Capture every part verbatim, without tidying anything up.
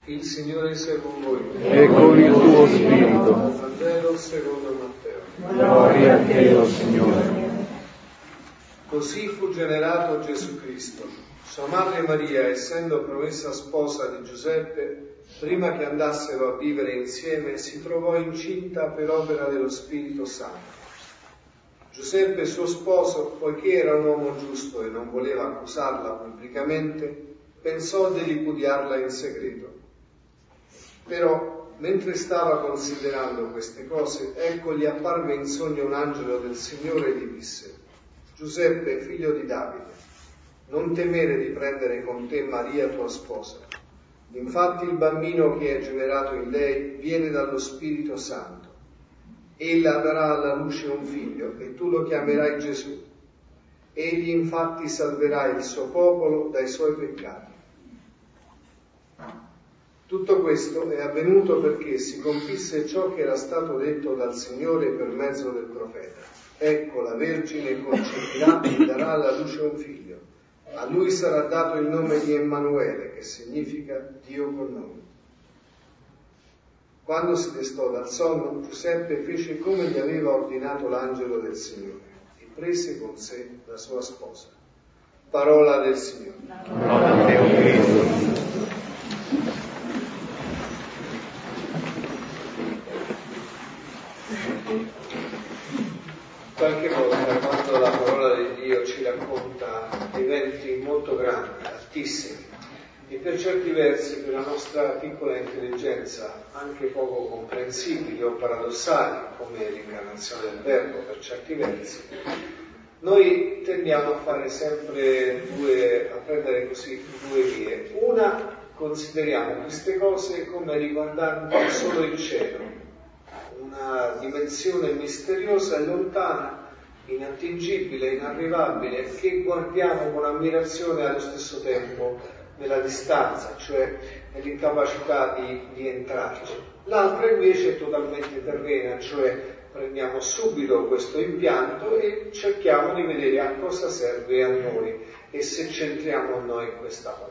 Il Signore sia con voi. E con il tuo spirito. Vangelo secondo Matteo. Gloria a te, o Signore. Così fu generato Gesù Cristo. Sua madre Maria, essendo promessa sposa di Giuseppe, prima che andassero a vivere insieme, si trovò incinta per opera dello Spirito Santo. Giuseppe, suo sposo, poiché era un uomo giusto e non voleva accusarla pubblicamente, pensò di ripudiarla in segreto. Però, mentre stava considerando queste cose, ecco gli apparve in sogno un angelo del Signore e gli disse: Giuseppe, figlio di Davide, non temere di prendere con te Maria tua sposa. Infatti il bambino che è generato in lei viene dallo Spirito Santo. Ella darà alla luce un figlio e tu lo chiamerai Gesù. Egli infatti salverà il suo popolo dai suoi peccati. Tutto questo è avvenuto perché si compisse ciò che era stato detto dal Signore per mezzo del profeta. Ecco, la Vergine concebirà e darà alla luce un figlio. A lui sarà dato il nome di Emanuele, che significa Dio con noi. Quando si destò dal sonno, Giuseppe fece come gli aveva ordinato l'angelo del Signore e prese con sé la sua sposa. Parola del Signore. Gloria a te, Cristo. Qualche volta, quando la parola di Dio ci racconta eventi molto grandi, altissimi, e per certi versi, per la nostra piccola intelligenza, anche poco comprensibili o paradossali, come l'incarnazione del Verbo per certi versi, noi tendiamo a fare sempre due, a prendere così due vie. Una, consideriamo queste cose come riguardanti solo il cielo, una dimensione misteriosa e lontana, inattingibile, inarrivabile, che guardiamo con ammirazione allo stesso tempo nella distanza, cioè nell'incapacità di, di entrarci. L'altra invece è totalmente terrena, cioè prendiamo subito questo impianto e cerchiamo di vedere a cosa serve a noi e se centriamo a noi questa parola.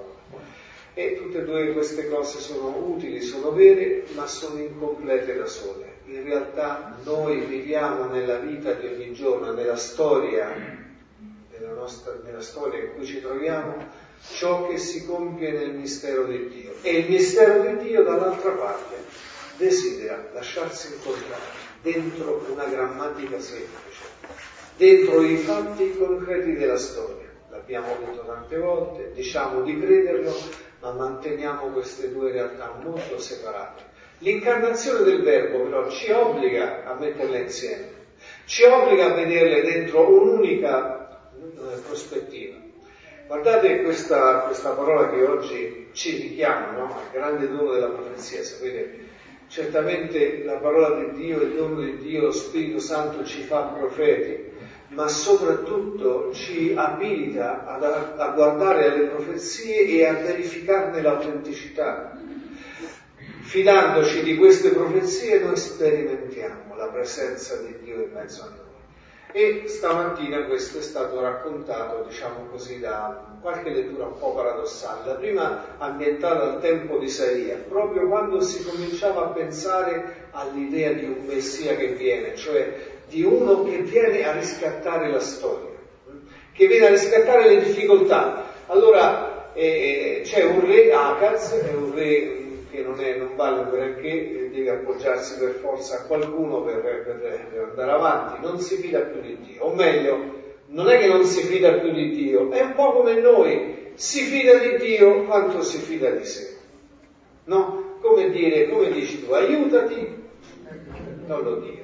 E tutte e due queste cose sono utili, sono vere, ma sono incomplete da sole. In realtà noi viviamo nella vita di ogni giorno, nella storia, nella, nostra, nella storia in cui ci troviamo, ciò che si compie nel mistero di Dio. E il mistero di Dio, dall'altra parte, desidera lasciarsi incontrare dentro una grammatica semplice, dentro i fatti concreti della storia. L'abbiamo detto tante volte, diciamo di crederlo, ma manteniamo queste due realtà molto separate. L'incarnazione del Verbo però ci obbliga a metterle insieme, ci obbliga a vederle dentro un'unica eh, prospettiva. Guardate questa, questa parola che oggi ci richiama, no? Al grande dono della profezia. Sapete, certamente la parola di Dio, il dono di Dio, lo Spirito Santo ci fa profeti, ma soprattutto ci abilita ad, a guardare alle profezie e a verificarne l'autenticità. Fidandoci di queste profezie noi sperimentiamo la presenza di Dio in mezzo a noi. E stamattina questo è stato raccontato, diciamo così, da qualche lettura un po' paradossale. La prima ambientata al tempo di Isaia, proprio quando si cominciava a pensare all'idea di un Messia che viene, cioè di uno che viene a riscattare la storia, che viene a riscattare le difficoltà. Allora eh, c'è un re, Acaz, è un re che non, è, non vale un granché, deve appoggiarsi per forza a qualcuno per, per, per andare avanti, non si fida più di Dio, o meglio, non è che non si fida più di Dio, è un po' come noi, si fida di Dio quanto si fida di sé, no? Come dire, come dici tu, aiutati, non lo dire.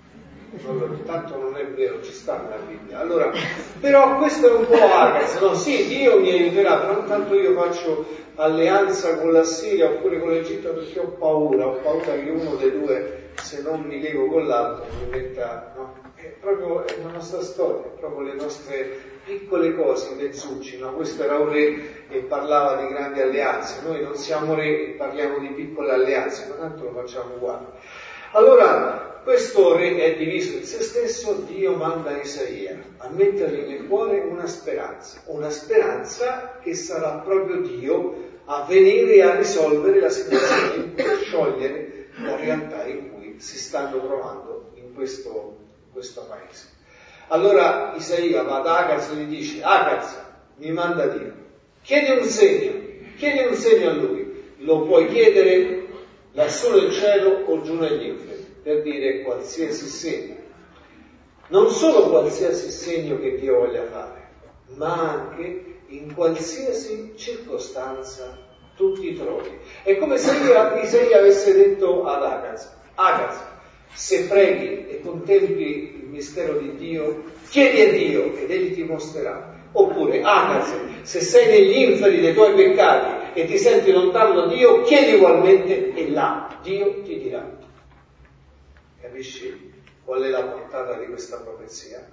Tanto non è vero, ci sta nella Bibbia. Allora, però questo è un po' Agaz, no? Sì, Dio mi aiuterà, però intanto io faccio alleanza con la Siria oppure con l'Egitto perché ho paura, ho paura che uno dei due, se non mi lego con l'altro, mi metta, no? È proprio è la nostra storia, proprio le nostre piccole cose, i mezzucci, no? Questo era un re e parlava di grandi alleanze, noi non siamo re e parliamo di piccole alleanze, ma tanto lo facciamo uguale. Allora, questo re è diviso in se stesso, Dio manda Isaia a mettergli nel cuore una speranza, una speranza che sarà proprio Dio a venire e a risolvere la situazione, a sciogliere la realtà in cui si stanno trovando in questo, in questo paese. Allora Isaia va ad Agaz e gli dice: Agaz, mi manda Dio, chiedi un segno, chiedi un segno a lui, lo puoi chiedere lassù nel cielo o giù negli inferi, per dire qualsiasi segno. Non solo qualsiasi segno che Dio voglia fare, ma anche in qualsiasi circostanza tu ti trovi. È come se Isaia avesse detto ad Agaz: Agaz, se preghi e contempli il mistero di Dio, chiedi a Dio ed egli ti mostrerà. Oppure, Agaz, se sei negli inferi dei tuoi peccati e ti senti lontano da Dio, chiedi ugualmente e là Dio ti dirà. Capisci qual è la portata di questa profezia?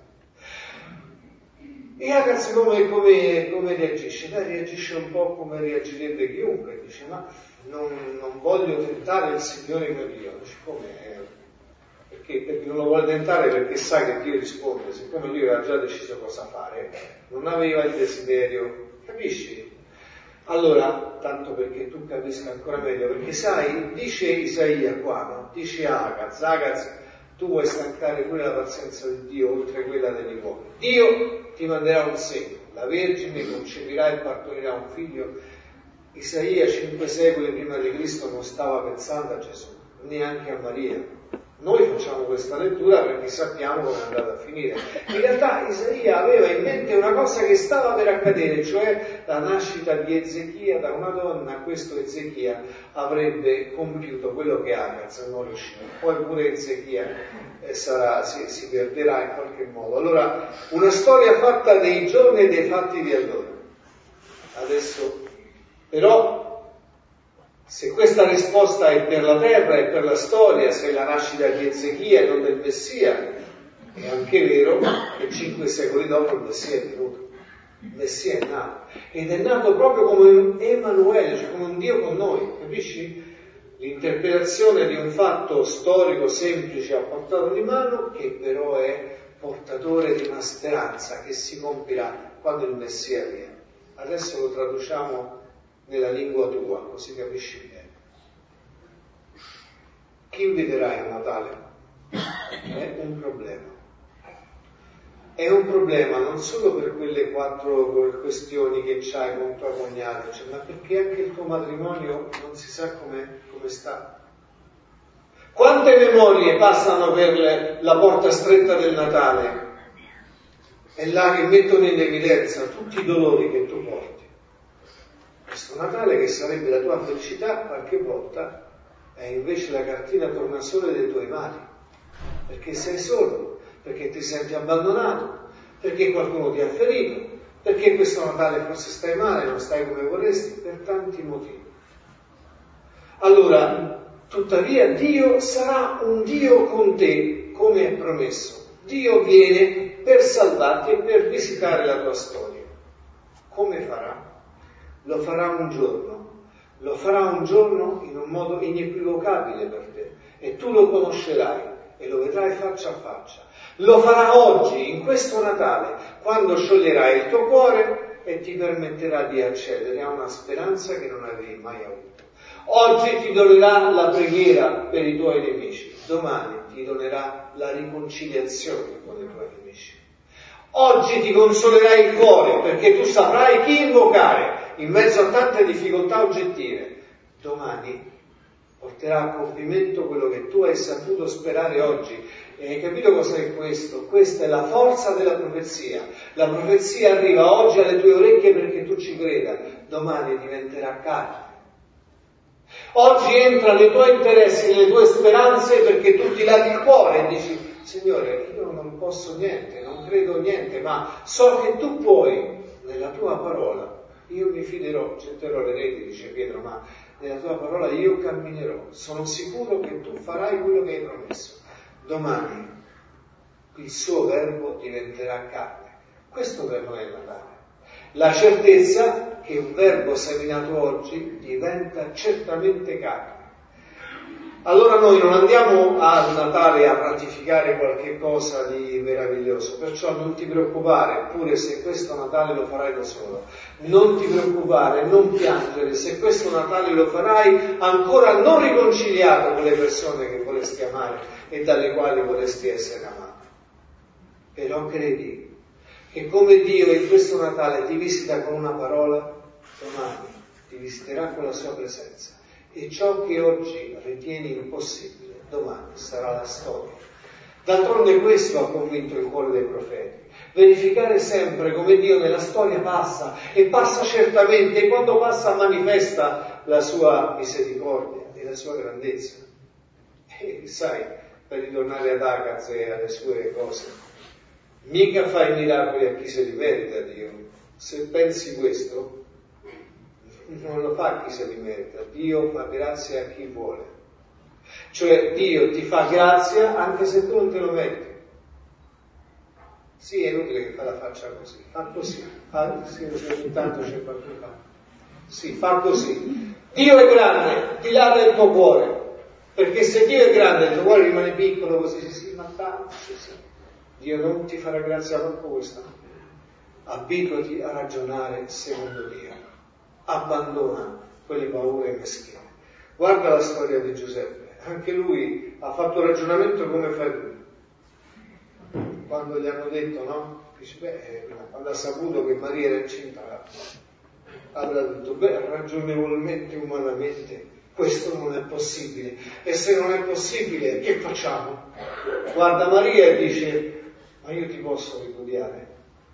E Agaz come, come, come reagisce? Beh, reagisce un po' come reagirebbe chiunque, dice: ma non, non voglio tentare il Signore mio Dio. Dice: come? Perché, perché non lo vuole tentare perché sa che Dio risponde, siccome lui aveva già deciso cosa fare, non aveva il desiderio, capisci? Allora, tanto perché tu capisca ancora meglio, perché sai, dice Isaia qua, no? Dice Agaz, Agaz, tu vuoi stancare pure la pazienza di Dio oltre quella degli uomini. Dio ti manderà un segno, la Vergine concepirà e partorirà un figlio. Isaia cinque secoli prima di Cristo non stava pensando a Gesù, neanche a Maria. Noi facciamo questa lettura perché sappiamo come è andata a finire. In realtà Isaia aveva in mente una cosa che stava per accadere, cioè la nascita di Ezechia da una donna. Questo Ezechia avrebbe compiuto quello che Agaz non riusciva. Poi pure Ezechia eh, sarà, si, si perderà in qualche modo. Allora, una storia fatta dei giorni e dei fatti di allora. Adesso, però, se questa risposta è per la terra e per la storia, se è la nascita di Ezechia e non del Messia, è anche vero che cinque secoli dopo il Messia è venuto. Il Messia è nato. Ed è nato proprio come Emanuele, cioè come un Dio con noi, capisci? L'interpretazione di un fatto storico semplice a portata di mano, che però è portatore di una speranza che si compirà quando il Messia viene. Adesso lo traduciamo nella lingua tua, così capisci bene. Chi inviterai a Natale? È un problema. È un problema non solo per quelle quattro questioni che c'hai con tua cognata, cioè, ma perché anche il tuo matrimonio non si sa come, come sta. Quante memorie passano per le, la porta stretta del Natale? È là che mettono in evidenza tutti i dolori che tu porti. Questo Natale, che sarebbe la tua felicità, qualche volta è invece la cartina tornasole dei tuoi mali, perché sei solo, perché ti senti abbandonato, perché qualcuno ti ha ferito, perché questo Natale forse stai male, non stai come vorresti, per tanti motivi. Allora, tuttavia Dio sarà un Dio con te, come è promesso. Dio viene per salvarti e per visitare la tua storia. Come farà? Lo farà un giorno, lo farà un giorno in un modo inequivocabile per te, e tu lo conoscerai e lo vedrai faccia a faccia. Lo farà oggi, in questo Natale, quando scioglierai il tuo cuore e ti permetterà di accedere a una speranza che non avevi mai avuto. Oggi ti donerà la preghiera per i tuoi nemici, domani ti donerà la riconciliazione con i tuoi nemici. Oggi ti consolerai il cuore perché tu saprai chi invocare in mezzo a tante difficoltà oggettive. Domani porterà a compimento quello che tu hai saputo sperare oggi. E hai capito cos'è questo? Questa è la forza della profezia. La profezia arriva oggi alle tue orecchie perché tu ci creda, domani diventerà carne. Oggi entra nei tuoi interessi, nelle tue speranze, perché tu ti lavi il cuore e dici: Signore, io non posso niente, non credo niente, ma so che tu puoi, nella tua parola, io mi fiderò, getterò le reti, dice Pietro, ma nella tua parola io camminerò, sono sicuro che tu farai quello che hai promesso. Domani il suo verbo diventerà carne. Questo per noi è Natale. La certezza che un verbo seminato oggi diventa certamente carne. Allora noi non andiamo a Natale a ratificare qualche cosa di meraviglioso, perciò non ti preoccupare, pure se questo Natale lo farai da solo, non ti preoccupare, non piangere, se questo Natale lo farai ancora non riconciliato con le persone che vorresti amare e dalle quali vorresti essere amato. Però credi che come Dio in questo Natale ti visita con una parola, domani ti visiterà con la sua presenza. E ciò che oggi ritieni impossibile, domani sarà la storia. D'altronde questo ha convinto il cuore dei profeti. Verificare sempre come Dio nella storia passa, e passa certamente, e quando passa manifesta la sua misericordia e la sua grandezza. E sai, per ritornare ad Agaz e alle sue cose, mica fa i miracoli a chi se li merita Dio. Se pensi questo, non lo fa a chi se li merita, Dio fa grazia a chi vuole. Cioè Dio ti fa grazia anche se tu non te lo meriti. Sì, è inutile che fa la faccia così, fa così, fa, sì, intanto c'è qualche fa. Sì, fa così. Dio è grande, ti dà nel tuo cuore, perché se Dio è grande il tuo cuore rimane piccolo così, sì, sì, ma tanto, sì, sì. Dio non ti farà grazia manco questa. Abituati a ragionare secondo Dio. Abbandona quelle paure meschine. Guarda la storia di Giuseppe, anche lui ha fatto un ragionamento come fai tu. Quando gli hanno detto, no? Dice, beh, quando ha saputo che Maria era incinta, avrà detto, beh, ragionevolmente, umanamente, questo non è possibile. E se non è possibile, che facciamo? Guarda Maria e dice, ma io ti posso ripudiare?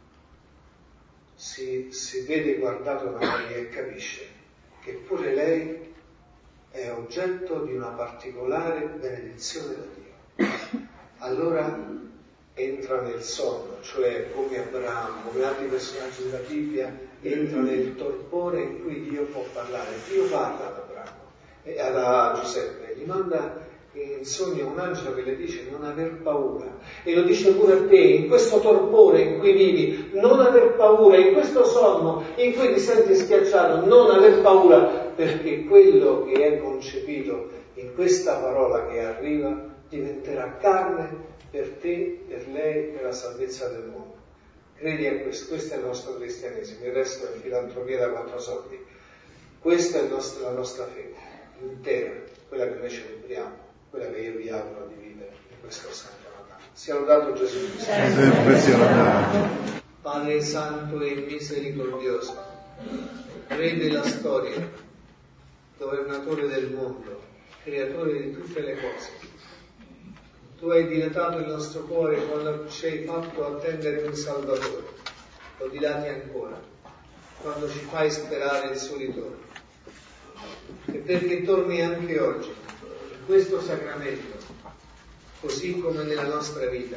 Si, si vede guardato da Maria e capisce che pure lei è oggetto di una particolare benedizione da Dio. Allora entra nel sonno, cioè come Abramo, come altri personaggi della Bibbia, entra nel torpore in cui Dio può parlare. Dio parla ad Abramo e a Giuseppe, gli manda in sogno un angelo che le dice non aver paura, e lo dice pure a te, in questo torpore in cui vivi, non aver paura, in questo sonno in cui ti senti schiacciato, non aver paura, perché quello che è concepito in questa parola che arriva diventerà carne per te, per lei, per la salvezza del mondo. Credi a questo, questo è il nostro cristianesimo, il resto è filantropia da quattro soldi. Questa è il nostro, la nostra fede intera, quella che noi celebriamo, quella che io vi auguro di vivere in questo Santo Natale. Sia lodato Gesù Cristo. Padre Santo e misericordioso, Re della storia, Governatore del mondo, Creatore di tutte le cose, Tu hai dilatato il nostro cuore quando ci hai fatto attendere un Salvatore, lo dilati ancora, quando ci fai sperare il suo ritorno. E perché torni anche oggi, questo sacramento, così come nella nostra vita,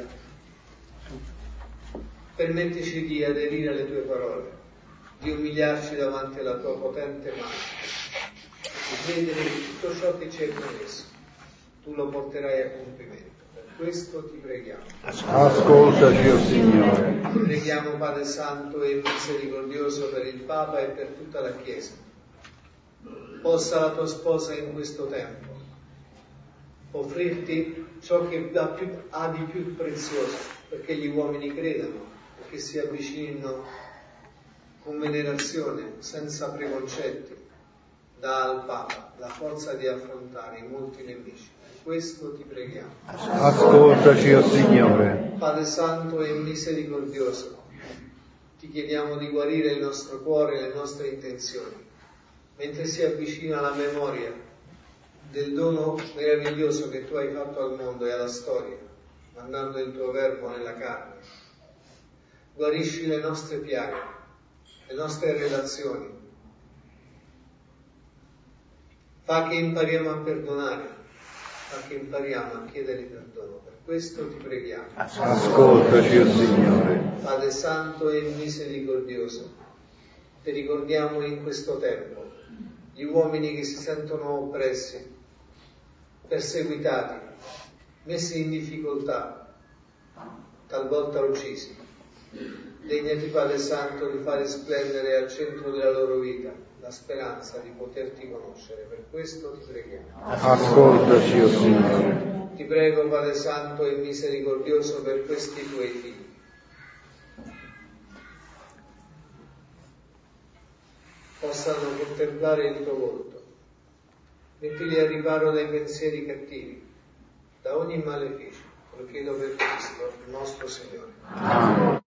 permettici di aderire alle tue parole, di umiliarci davanti alla tua potente mano, di credere che tutto ciò che ci hai promesso tu lo porterai a compimento. Per questo ti preghiamo. Ascoltaci, o Signore. Ti preghiamo, Padre Santo e misericordioso, per il Papa e per tutta la Chiesa. Possa la tua sposa in questo tempo offrirti ciò che ha, più, ha di più prezioso, perché gli uomini credano, perché si avvicinino con venerazione, senza preconcetti, dà al Papa la forza di affrontare i molti nemici. Per questo ti preghiamo. Ascoltaci, o Signore. Padre Santo e misericordioso, ti chiediamo di guarire il nostro cuore e le nostre intenzioni, mentre si avvicina la memoria del dono meraviglioso che tu hai fatto al mondo e alla storia, mandando il tuo verbo nella carne. Guarisci le nostre piaghe, le nostre relazioni. Fa che impariamo a perdonare, fa che impariamo a chiedere perdono. Per questo ti preghiamo. Ascoltaci, o Signore. Padre Santo e misericordioso, ti ricordiamo in questo tempo gli uomini che si sentono oppressi, perseguitati, messi in difficoltà, talvolta uccisi. Degnati, Padre Santo, di fare splendere al centro della loro vita la speranza di poterti conoscere. Per questo ti preghiamo. Ascoltaci, o Signore. Ti prego, Padre Santo e misericordioso, per questi tuoi figli. Possano contemplare il tuo volto. Mettili a riparo dai pensieri cattivi, da ogni maleficio. Lo chiedo per Cristo, il nostro Signore. Amen.